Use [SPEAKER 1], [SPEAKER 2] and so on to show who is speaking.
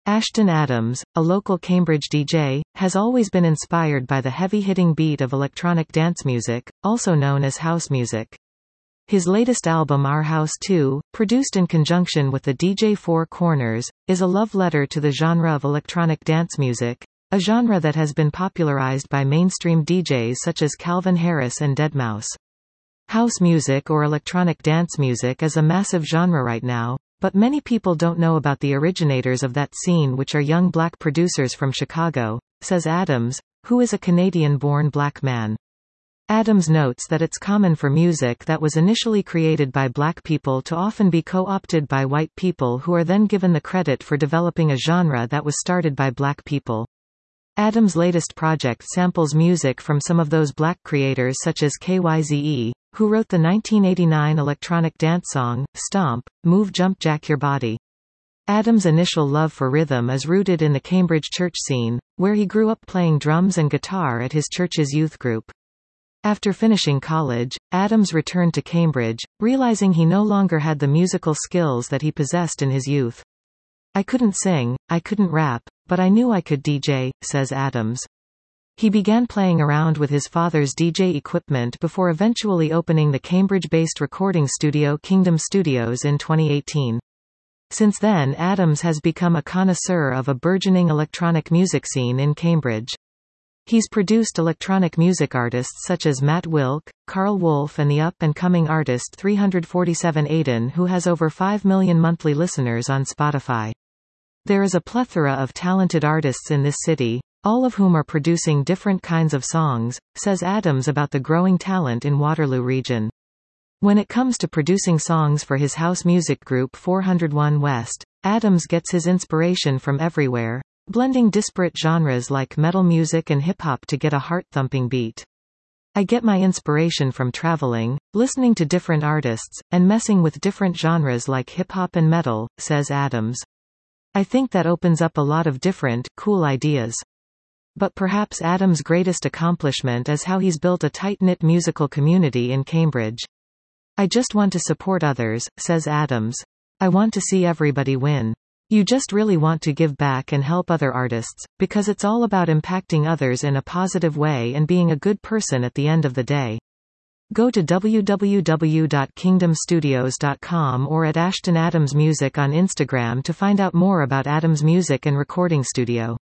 [SPEAKER 1] Ashton Adams, a local Cambridge DJ, has always been inspired by the heavy-hitting beat of electronic dance music, also known as house music. His latest album Our House 2, produced in conjunction with the DJ Four Corners, is a love letter to the genre of electronic dance music, a genre that has been popularized by mainstream DJs such as Calvin Harris and Deadmau5. House music or electronic dance music is a massive genre right now, but many people don't know about the originators of that scene, which are young black producers from Chicago, says Adams, who is a Canadian-born black man. Adams notes that it's common for music that was initially created by black people to often be co-opted by white people who are then given the credit for developing a genre that was started by black people. Adams' latest project samples music from some of those black creators such as KYZE, who wrote the 1989 electronic dance song, Stomp, Move Jump Jack Your Body. Adams' initial love for rhythm is rooted in the Cambridge church scene, where he grew up playing drums and guitar at his church's youth group. After finishing college, Adams returned to Cambridge, realizing he no longer had the musical skills that he possessed in his youth. I couldn't sing, I couldn't rap, but I knew I could DJ, says Adams. He began playing around with his father's DJ equipment before eventually opening the Cambridge-based recording studio Kingdom Studios in 2018. Since then, Adams has become a connoisseur of a burgeoning electronic music scene in Cambridge. He's produced electronic music artists such as Matt Wilk, Carl Wolf and the up-and-coming artist 347 Aiden, who has over 5 million monthly listeners on Spotify. There is a plethora of talented artists in this city, all of whom are producing different kinds of songs, says Adams about the growing talent in Waterloo region. When it comes to producing songs for his house music group 401 West, Adams gets his inspiration from everywhere, blending disparate genres like metal music and hip-hop to get a heart-thumping beat. I get my inspiration from traveling, listening to different artists, and messing with different genres like hip-hop and metal, says Adams. I think that opens up a lot of different, cool ideas. But perhaps Adams' greatest accomplishment is how he's built a tight-knit musical community in Cambridge. I just want to support others, says Adams. I want to see everybody win. You just really want to give back and help other artists, because it's all about impacting others in a positive way and being a good person at the end of the day. Go to www.kingdomstudios.com or at Ashton Adams Music on Instagram to find out more about Adams Music and Recording Studio.